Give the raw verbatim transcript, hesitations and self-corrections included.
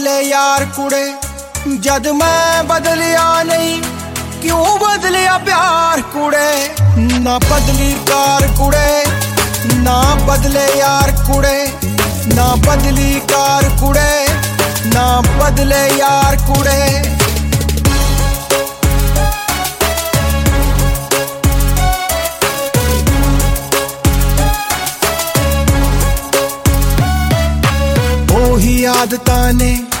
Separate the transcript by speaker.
Speaker 1: ले यार कुड़े जद मैं बदलिया नहीं, क्यों बदलिया प्यार कुड़े। ना बदली कार कुड़े ना बदले यार कुड़े, ना बदली कार कुड़े ना बदले यार कुड़े। ओही आदतां ने